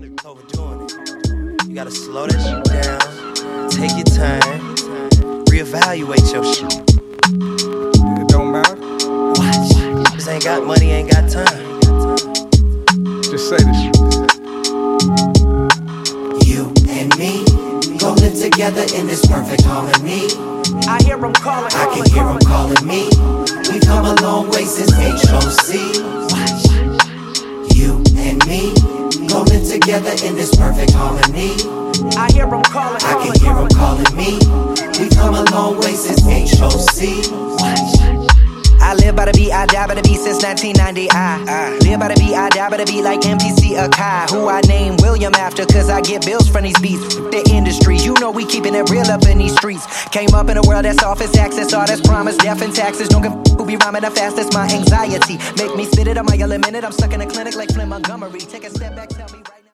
Overdoing it. You gotta slow that shit down, take your time, reevaluate your shit. It don't matter. Watch. Cause ain't got money, ain't got time. Just say this. You and me, rolling together in this perfect harmony. I hear them calling. I can hear them calling me. We've come a long way since HOC. Watch. You and me, rolling together in this perfect harmony. I hear them calling. I can hear them calling me. We've come a long way since HOC. Watch. I live by the beat, I die by the beat since 1990. I live by the beat, I die by the beat like MPC Akai. Who I name William after, cause I get bills from these beats. The industries, you know we keeping it real up in these streets. Came up in a world that's office access, all that's promised, death and taxes. Don't give who be rhyming the fastest, my anxiety make me spit it a mile a minute. I'm stuck in a clinic like Flynn Montgomery. Take a step back, tell me right now.